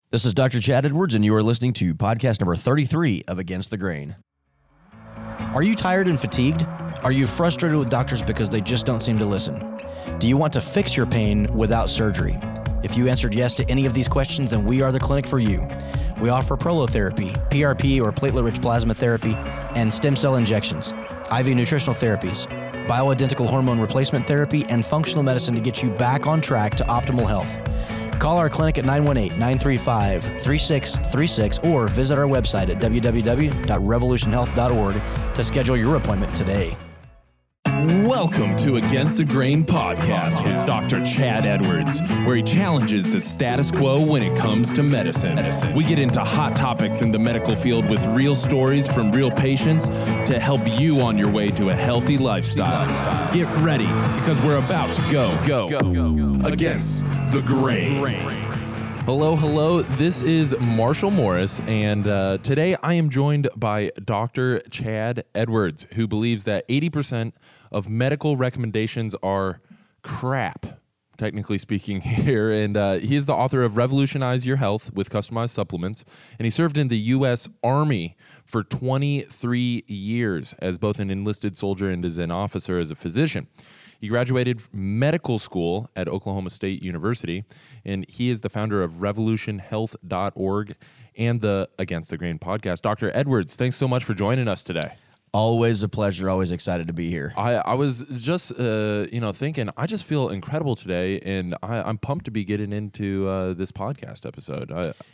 This is Dr. Chad Edwards, and you are listening to podcast number 33 of Against the Grain. Are you tired and fatigued? Are you frustrated with doctors because they just don't seem to listen? Do you want to fix your pain without surgery? If you answered yes to any of these questions, then we are the clinic for you. We offer prolotherapy, PRP or platelet-rich plasma therapy, and stem cell injections, IV nutritional therapies, bioidentical hormone replacement therapy, and functional medicine to get you back on track to optimal health. Call our clinic at 918-935-3636 or visit our website at www.revolutionhealth.org to schedule your appointment today. Welcome to Against the Grain podcast with Dr. Chad Edwards, where he challenges the status quo when it comes to medicine. We get into hot topics in the medical field with real stories from real patients to help you on your way to a healthy lifestyle. Get ready, because we're about to go Against the Grain. Hello. This is Marshall Morris, and today I am joined by Dr. Chad Edwards, who believes that 80% of medical recommendations are crap, technically speaking here. And he is the author of Revolutionize Your Health with Customized Supplements, and he served in the U.S. Army for 23 years as both an enlisted soldier and as an officer as a physician. He graduated medical school at Oklahoma State University, and he is the founder of revolutionhealth.org and the Against the Grain podcast. Dr. Edwards, thanks so much for joining us today. Always a pleasure. Always excited to be here. I was just, thinking, I just feel incredible today, and I'm pumped to be getting into this podcast episode.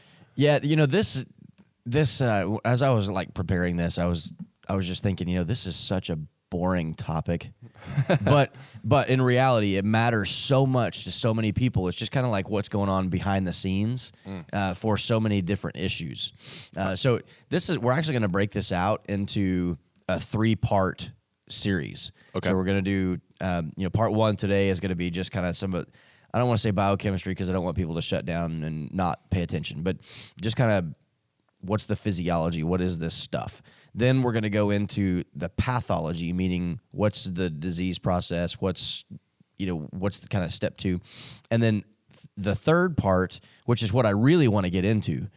This as I was preparing this, I was just thinking, this is such a boring topic, but in reality, it matters so much to so many people. It's just kind of like what's going on behind the scenes for so many different issues. So we're actually going to break this out into a 3-part series. Okay. So we're going to do, part 1 today is going to be just kind of I don't want to say biochemistry because I don't want people to shut down and not pay attention, but just kind of what's the physiology? What is this stuff? Then we're going to go into the pathology, meaning what's the disease process? What's the kind of step 2? And then the third part, which is what I really want to get into,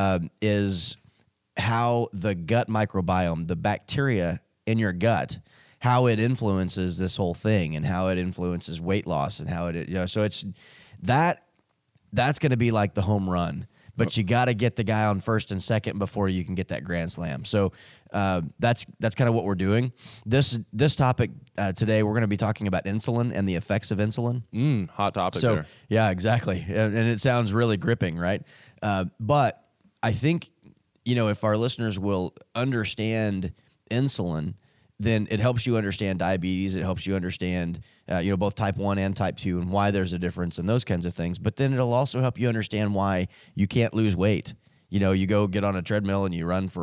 is how the gut microbiome, the bacteria in your gut, how it influences this whole thing and how it influences weight loss and how it, so it's that's going to be like the home run. But you got to get the guy on first and second before you can get that grand slam. So that's kind of what we're doing. This topic today, we're going to be talking about insulin and the effects of insulin. Hot topic. So there. Yeah, exactly, and it sounds really gripping, right? But I think if our listeners will understand insulin, then it helps you understand diabetes. It helps you understand, both type 1 and type 2 and why there's a difference and those kinds of things. But then it'll also help you understand why you can't lose weight. You go get on a treadmill and you run for,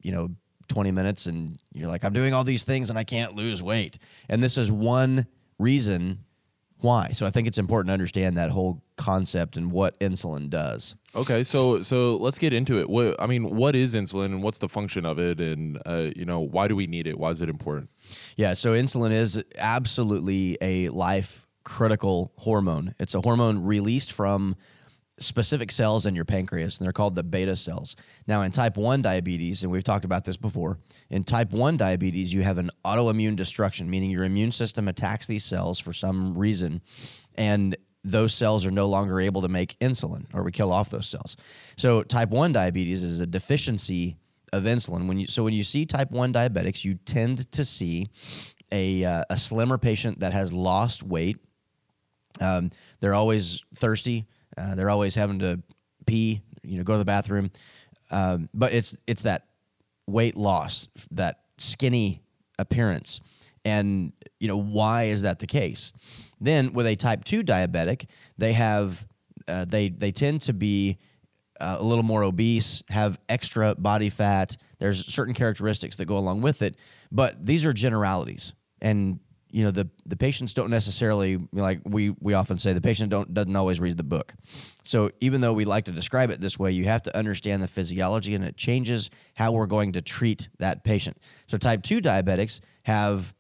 20 minutes and you're like, I'm doing all these things and I can't lose weight. And this is one reason why. So I think it's important to understand that whole concept and what insulin does. Okay, so let's get into it. What is insulin and what's the function of it, and why do we need it? Why is it important? Yeah, so insulin is absolutely a life-critical hormone. It's a hormone released from specific cells in your pancreas, and they're called the beta cells. Now, in type 1 diabetes, and we've talked about this before, in type 1 diabetes, you have an autoimmune destruction, meaning your immune system attacks these cells for some reason, and those cells are no longer able to make insulin, or we kill off those cells. So type 1 diabetes is a deficiency of insulin. When you see type 1 diabetics, you tend to see a slimmer patient that has lost weight. They're always thirsty. They're always having to pee, go to the bathroom. But it's that weight loss, that skinny appearance. And, why is that the case? Then with a type 2 diabetic, they have they tend to be a little more obese, have extra body fat. There's certain characteristics that go along with it, but these are generalities. And the patients don't necessarily, like we often say, the patient doesn't always read the book. So even though we like to describe it this way, you have to understand the physiology, and it changes how we're going to treat that patient. So type 2 diabetics have,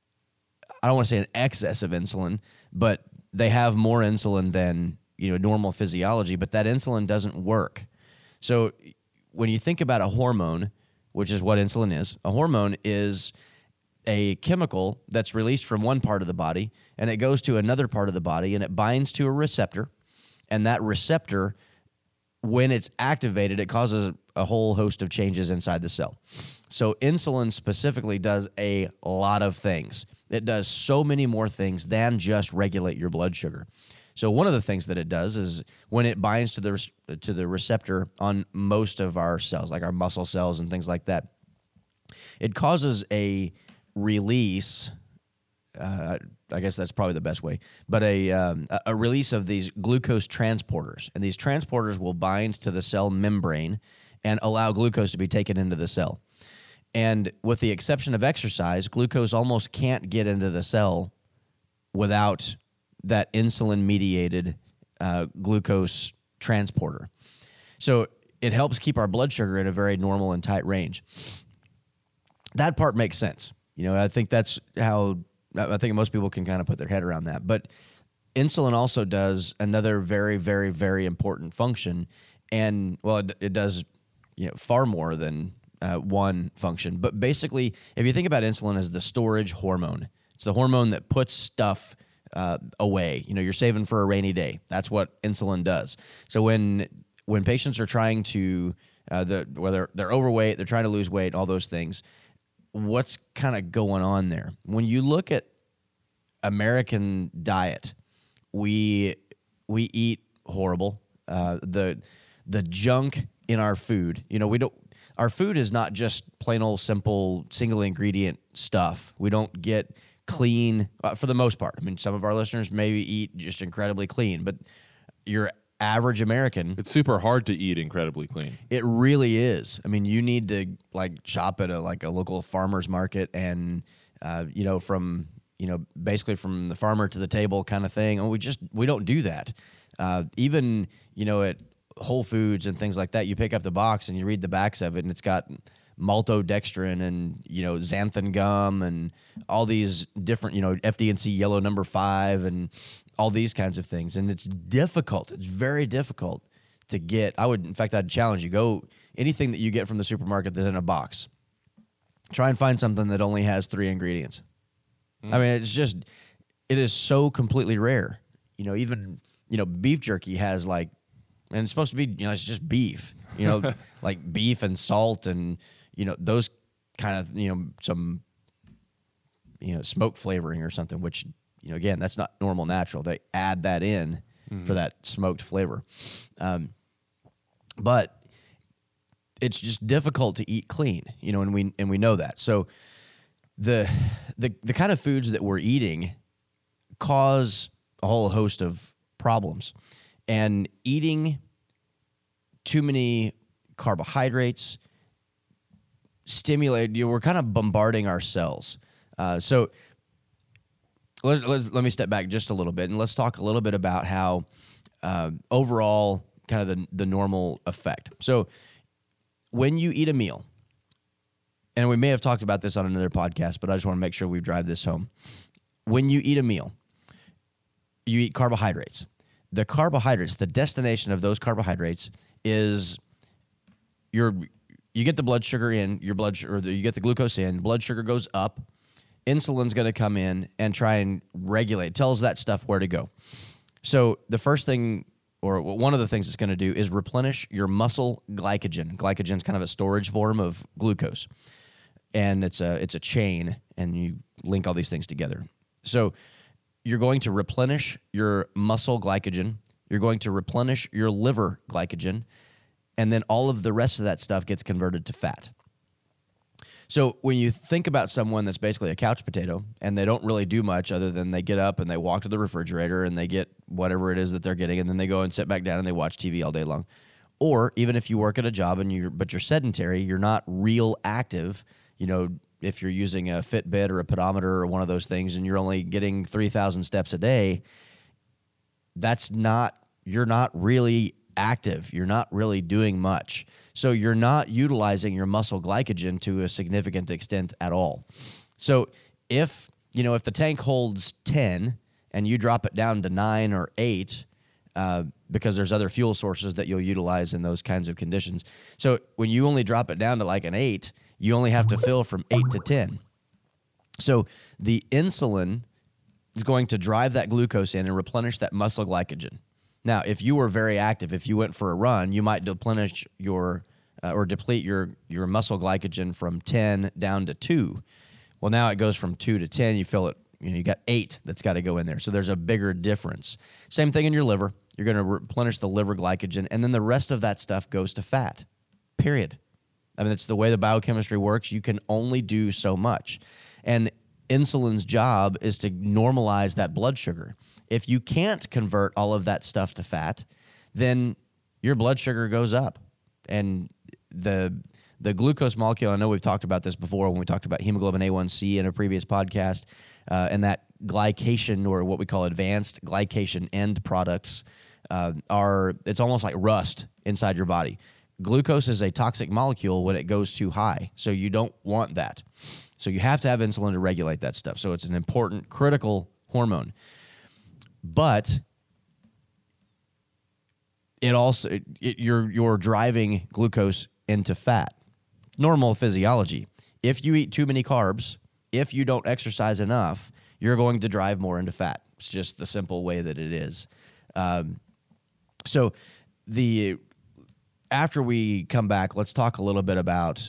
I don't want to say an excess of insulin, but they have more insulin than normal physiology, but that insulin doesn't work So when you think about a hormone, which is what insulin is, a hormone is a chemical that's released from one part of the body, and it goes to another part of the body, and it binds to a receptor. And that receptor, when it's activated, it causes a whole host of changes inside the cell. So insulin specifically does a lot of things. It does so many more things than just regulate your blood sugar. So one of the things that it does is when it binds to the receptor on most of our cells, like our muscle cells and things like that, it causes a release. I guess that's probably the best way, but a release of these glucose transporters, and these transporters will bind to the cell membrane and allow glucose to be taken into the cell. And with the exception of exercise, glucose almost can't get into the cell without that insulin-mediated glucose transporter. So it helps keep our blood sugar in a very normal and tight range. That part makes sense. I think that's how I think most people can kind of put their head around that. But insulin also does another very, very, very important function. And, well, it does far more than one function. But basically, if you think about insulin as the storage hormone, it's the hormone that puts stuff away. You're saving for a rainy day. That's what insulin does. So when patients are trying to, whether they're overweight, they're trying to lose weight, all those things, what's kind of going on there? When you look at American diet, we eat horrible. The junk in our food, our food is not just plain old simple single ingredient stuff. We don't get clean for the most part. I mean, some of our listeners maybe eat just incredibly clean, but your average American, it's super hard to eat incredibly clean. It really is. I mean, you need to shop at a local farmer's market and basically from the farmer to the table kind of thing. And we don't do that. Even at Whole Foods and things like that, you pick up the box and you read the backs of it, and it's got maltodextrin and xanthan gum and all these different FD&C yellow number 5 and all these kinds of things. And it's difficult. It's very difficult to get. I'd challenge you, go anything that you get from the supermarket that's in a box. Try and find something that only has 3 ingredients. I mean, it is so completely rare. Even beef jerky has and it's supposed to be, it's just beef, like beef and salt and, those kind of, some, smoke flavoring or something, which, again, that's not normal natural. They add that in for that smoked flavor. But it's just difficult to eat clean, and we know that. So the kind of foods that we're eating cause a whole host of problems. And eating too many carbohydrates we're kind of bombarding our cells. So let me step back just a little bit, and let's talk a little bit about how overall kind of the normal effect. So when you eat a meal, and we may have talked about this on another podcast, but I just want to make sure we drive this home. When you eat a meal, you eat carbohydrates. The carbohydrates, the destination of those carbohydrates is you get the blood sugar in, you get the glucose in, blood sugar goes up, insulin's going to come in and try and regulate, tells that stuff where to go. So the first thing, or one of the things it's going to do is replenish your muscle glycogen. Glycogen is kind of a storage form of glucose, and it's a chain, and you link all these things together. So you're going to replenish your muscle glycogen. You're going to replenish your liver glycogen, and then all of the rest of that stuff gets converted to fat. So when you think about someone that's basically a couch potato and they don't really do much other than they get up and they walk to the refrigerator and they get whatever it is that they're getting, and then they go and sit back down and they watch TV all day long. Or even if you work at a job but you're sedentary, you're not real active, if you're using a Fitbit or a pedometer or one of those things and you're only getting 3,000 steps a day, you're not really active. You're not really doing much. So you're not utilizing your muscle glycogen to a significant extent at all. So if the tank holds 10 and you drop it down to 9 or 8, because there's other fuel sources that you'll utilize in those kinds of conditions. So when you only drop it down to like an 8, you only have to fill from 8 to 10. So the insulin is going to drive that glucose in and replenish that muscle glycogen. Now, if you were very active, if you went for a run, you might deplete your muscle glycogen from 10 down to 2. Well, now it goes from 2 to 10. You fill it, you got 8 that's got to go in there. So there's a bigger difference. Same thing in your liver. You're going to replenish the liver glycogen, and then the rest of that stuff goes to fat, period. I mean, it's the way the biochemistry works. You can only do so much. And insulin's job is to normalize that blood sugar. If you can't convert all of that stuff to fat, then your blood sugar goes up. And the glucose molecule, I know we've talked about this before when we talked about hemoglobin A1C in a previous podcast, and that glycation, or what we call advanced glycation end products, it's almost like rust inside your body. Glucose is a toxic molecule when it goes too high, so you don't want that. So you have to have insulin to regulate that stuff. So it's an important, critical hormone. But it also you're driving glucose into fat. Normal physiology. If you eat too many carbs, if you don't exercise enough, you're going to drive more into fat. It's just the simple way that it is. After we come back, let's talk a little bit about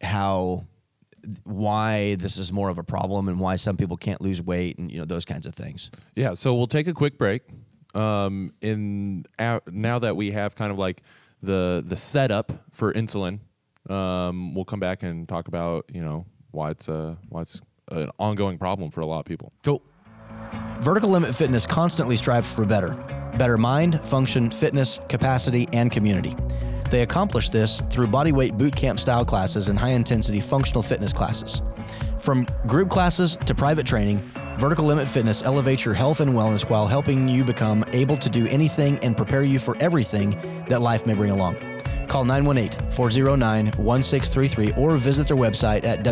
why this is more of a problem and why some people can't lose weight and those kinds of things. Yeah, so we'll take a quick break. Now that we have kind of like the setup for insulin, we'll come back and talk about why it's an ongoing problem for a lot of people. Cool. Vertical Limit Fitness constantly strives for better mind, function, fitness, capacity, and community. They accomplish this through bodyweight boot camp style classes and high-intensity functional fitness classes. From group classes to private training, Vertical Limit Fitness elevates your health and wellness while helping you become able to do anything and prepare you for everything that life may bring along. Call 918-409-1633 or visit their website at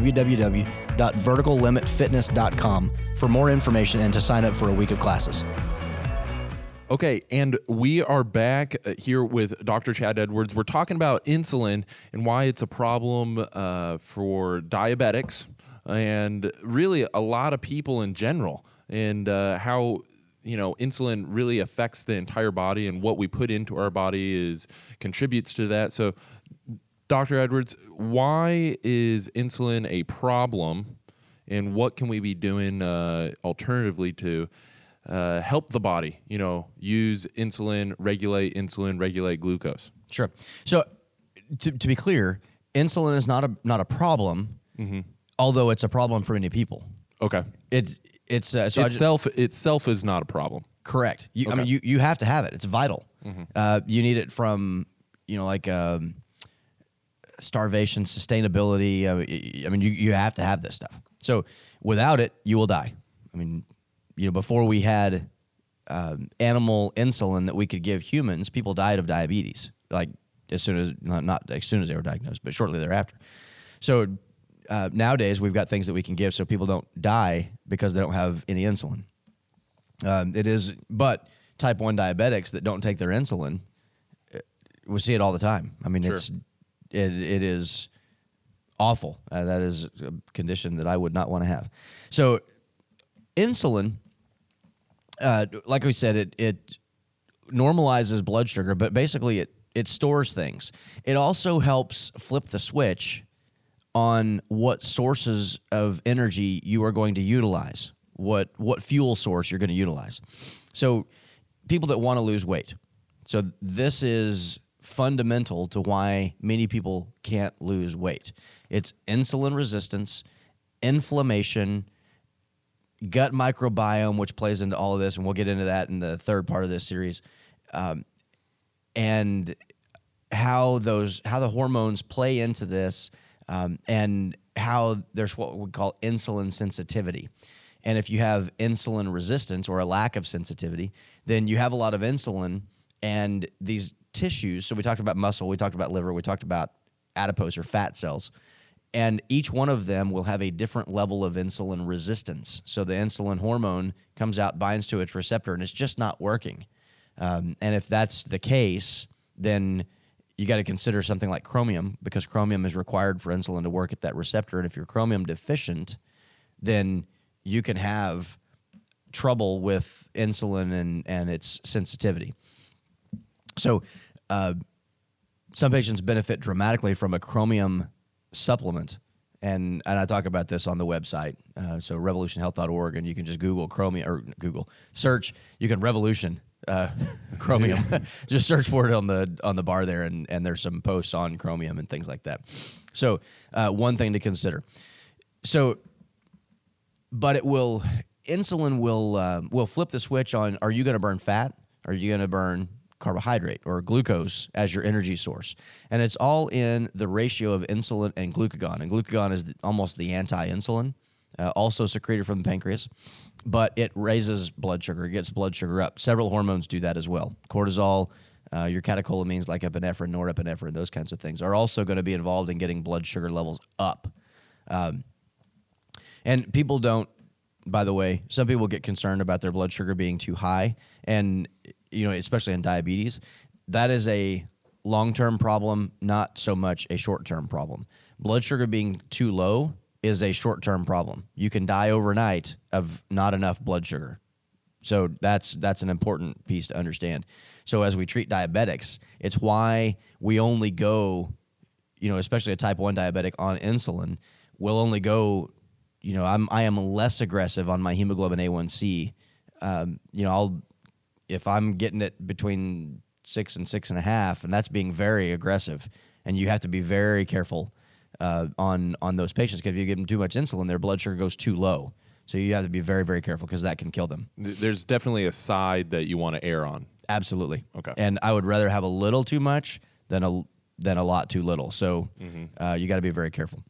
www.verticallimitfitness.com for more information and to sign up for a week of classes. Okay, and we are back here with Dr. Chad Edwards. We're talking about insulin and why it's a problem for diabetics and really a lot of people in general, and how insulin really affects the entire body, and what we put into our body contributes to that. So, Dr. Edwards, why is insulin a problem, and what can we be doing alternatively to help the body, use insulin, regulate glucose? Sure. So to be clear, insulin is not a problem, although it's a problem for many people. Okay. Itself is not a problem. Correct. I mean, you have to have it. It's vital. You need it from, starvation, sustainability. I mean, you have to have this stuff. So without it, you will die. I mean, before we had animal insulin that we could give humans, people died of diabetes, like not as soon as they were diagnosed, but shortly thereafter. So nowadays we've got things that we can give so people don't die because they don't have any insulin. But type 1 diabetics that don't take their insulin, we see it all the time. I mean, Sure. it is awful. That is a condition that I would not want to have. So insulin, like we said, it normalizes blood sugar, but basically it stores things. It also helps flip the switch on what sources of energy you are going to utilize, what fuel source you're going to utilize. So people that want to lose weight. So this is fundamental to why many people can't lose weight. It's insulin resistance, inflammation, gut microbiome, which plays into all of this, and we'll get into that in the third part of this series, and how the hormones play into this, and how there's what we call insulin sensitivity. And if you have insulin resistance or a lack of sensitivity, then you have a lot of insulin, and these tissues, so we talked about muscle, we talked about liver, we talked about adipose or fat cells, and each one of them will have a different level of insulin resistance. So the insulin hormone comes out, binds to its receptor, and it's just not working. And if that's the case, then you got to consider something like chromium, because chromium is required for insulin to work at that receptor. And if you're chromium deficient, then you can have trouble with insulin and its sensitivity. So some patients benefit dramatically from a chromium supplement. And I talk about this on the website, so revolutionhealth.org, and you can just Google chromium, or search. You can Revolution chromium. Just search for it on the bar there, and there's some posts on chromium and things like that. So one thing to consider. So, but insulin will flip the switch on. Are you going to burn fat? Are you going to burn carbohydrate or glucose as your energy source? And it's all in the ratio of insulin and glucagon. And glucagon is almost the anti-insulin, also secreted from the pancreas, but it raises blood sugar. It gets blood sugar up. Several hormones do that as well. Cortisol, your catecholamines like epinephrine, norepinephrine, those kinds of things are also going to be involved in getting blood sugar levels up. And people don't, by the way, some people get concerned about their blood sugar being too high, and especially in diabetes. That is a long-term problem, not so much a short-term problem. Blood sugar being too low is a short-term problem. You can die overnight of not enough blood sugar. So that's an important piece to understand. So as we treat diabetics, it's why we only go, especially a type 1 diabetic on insulin, will only go, I am less aggressive on my hemoglobin A1C. If I'm getting it between 6 and 6.5, and that's being very aggressive, and you have to be very careful on those patients, because if you give them too much insulin, their blood sugar goes too low. So you have to be very, very careful, because that can kill them. There's definitely a side that you want to err on. Absolutely. Okay. And I would rather have a little too much than a lot too little. So you got to be very careful.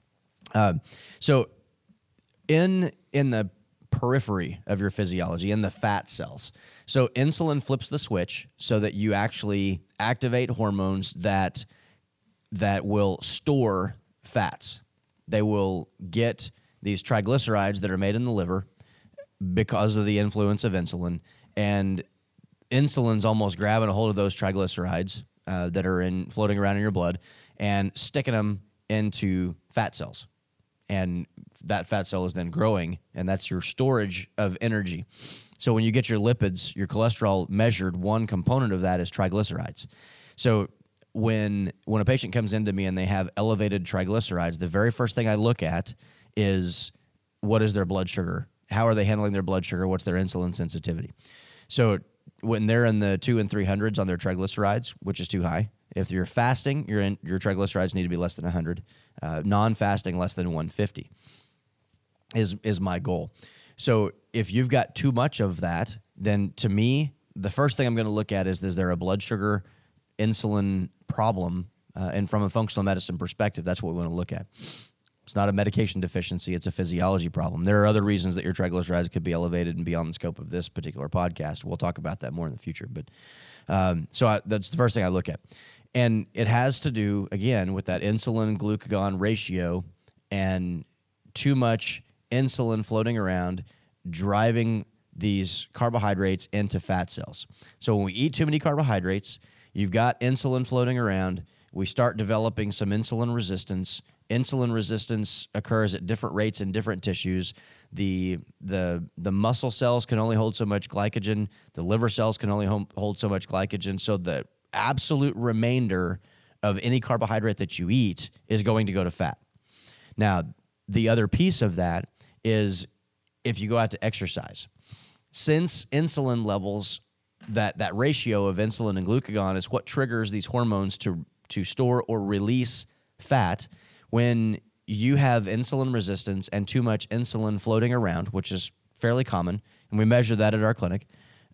So in the periphery of your physiology, in the fat cells. So insulin flips the switch so that you actually activate hormones that will store fats. They will get these triglycerides that are made in the liver because of the influence of insulin, and insulin's almost grabbing a hold of those triglycerides that are floating around in your blood and sticking them into fat cells. And that fat cell is then growing, and that's your storage of energy. So when you get your lipids, your cholesterol measured, one component of that is triglycerides. So when a patient comes into me and they have elevated triglycerides, the very first thing I look at is, what is their blood sugar? How are they handling their blood sugar? What's their insulin sensitivity? So when they're in the 200 and 300s on their triglycerides, which is too high, if you're fasting, your triglycerides need to be less than 100. Non-fasting, less than 150 is my goal. So if you've got too much of that, then to me, the first thing I'm going to look at is there a blood sugar insulin problem? And from a functional medicine perspective, that's what we want to look at. It's not a medication deficiency. It's a physiology problem. There are other reasons that your triglycerides could be elevated and beyond the scope of this particular podcast. We'll talk about that more in the future. But that's the first thing I look at. And it has to do, again, with that insulin-glucagon ratio and too much insulin floating around driving these carbohydrates into fat cells. So when we eat too many carbohydrates, you've got insulin floating around. We start developing some insulin resistance. Insulin resistance occurs at different rates in different tissues. The muscle cells can only hold so much glycogen. The liver cells can only hold so much glycogen. So the absolute remainder of any carbohydrate that you eat is going to go to fat. Now, the other piece of that is if you go out to exercise. Since insulin levels, that ratio of insulin and glucagon is what triggers these hormones to store or release fat. When you have insulin resistance and too much insulin floating around, which is fairly common, and we measure that at our clinic,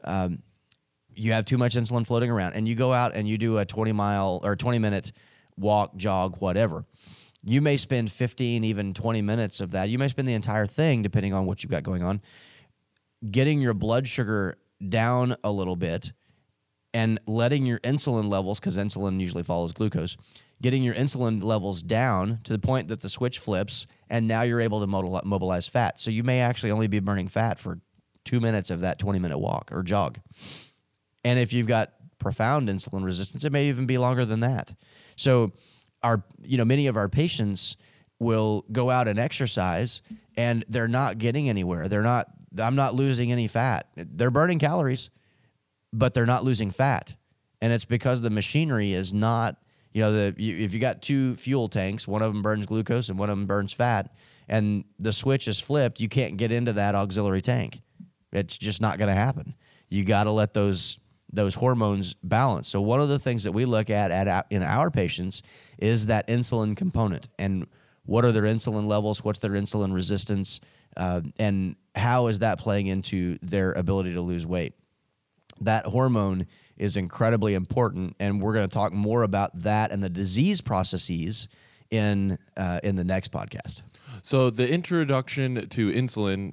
you have too much insulin floating around, and you go out and you do a 20-mile or 20-minute walk, jog, whatever. You may spend 15, even 20 minutes of that. You may spend the entire thing, depending on what you've got going on, getting your blood sugar down a little bit and letting your insulin levels, because insulin usually follows glucose, getting your insulin levels down to the point that the switch flips, and now you're able to mobilize fat. So you may actually only be burning fat for 2 minutes of that 20-minute walk or jog. And if you've got profound insulin resistance, it may even be longer than that. So many of our patients will go out and exercise and they're not getting anywhere. I'm not losing any fat. They're burning calories, but they're not losing fat. And it's because the machinery is not, if you got two fuel tanks, one of them burns glucose and one of them burns fat, and the switch is flipped, you can't get into that auxiliary tank. It's just not going to happen. You got to let those hormones balance. So one of the things that we look at in our patients is that insulin component, and what are their insulin levels, what's their insulin resistance, and how is that playing into their ability to lose weight. That hormone is incredibly important, and we're going to talk more about that and the disease processes in the next podcast. So the introduction to insulin,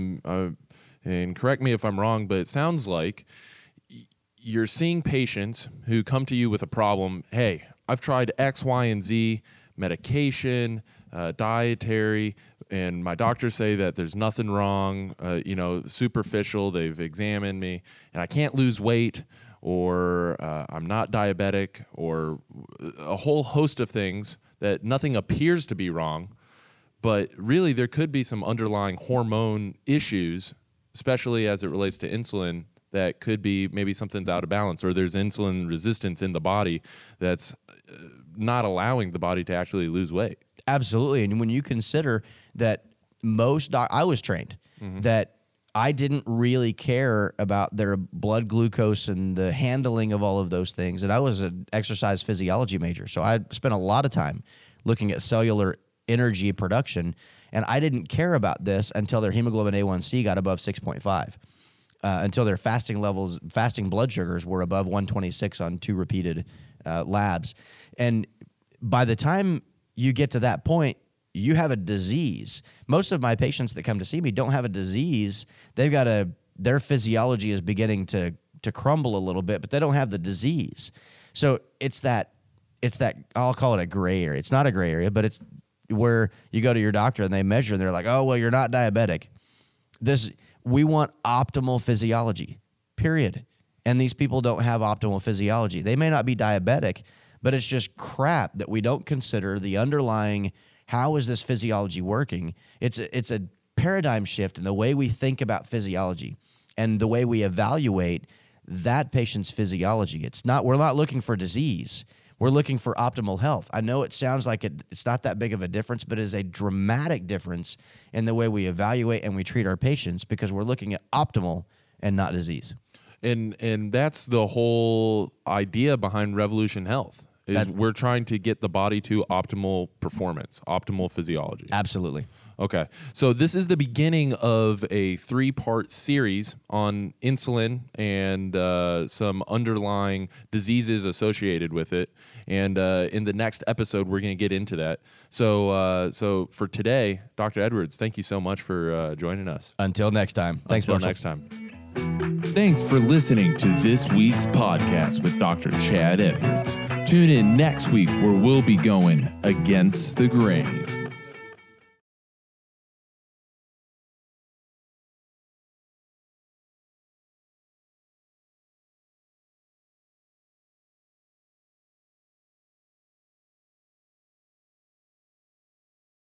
and correct me if I'm wrong, but it sounds like you're seeing patients who come to you with a problem. Hey, I've tried X, Y, and Z medication, dietary, and my doctors say that there's nothing wrong, superficial. They've examined me, and I can't lose weight, or I'm not diabetic, or a whole host of things that nothing appears to be wrong, but really there could be some underlying hormone issues, especially as it relates to insulin, that could be maybe something's out of balance, or there's insulin resistance in the body that's not allowing the body to actually lose weight. Absolutely. And when you consider that I was trained that I didn't really care about their blood glucose and the handling of all of those things. And I was an exercise physiology major, so I spent a lot of time looking at cellular energy production, and I didn't care about this until their hemoglobin A1C got above 6.5. Until their fasting blood sugars were above 126 on 2 repeated labs. And by the time you get to that point, you have a disease. Most of my patients that come to see me don't have a disease. Their physiology is beginning to crumble a little bit, but they don't have the disease. So it's that I'll call it a gray area. It's not a gray area, but it's where you go to your doctor and they measure and they're like, oh, well, you're not diabetic. We want optimal physiology, period. And these people don't have optimal physiology. They may not be diabetic, but it's just crap that we don't consider the underlying, how is this physiology working? It's a paradigm shift in the way we think about physiology and the way we evaluate that patient's physiology. We're not looking for disease. We're looking for optimal health. I know it sounds like it's not that big of a difference, but it is a dramatic difference in the way we evaluate and we treat our patients, because we're looking at optimal and not disease. And that's the whole idea behind Revolution Health, is we're trying to get the body to optimal performance, optimal physiology. Absolutely. Okay. So this is the beginning of a 3-part series on insulin and some underlying diseases associated with it. And in the next episode, we're going to get into that. So for today, Dr. Edwards, thank you so much for joining us. Until next time. Thanks, Until Marshall. next time. Thanks for listening to this week's podcast with Dr. Chad Edwards. Tune in next week where we'll be going against the grain.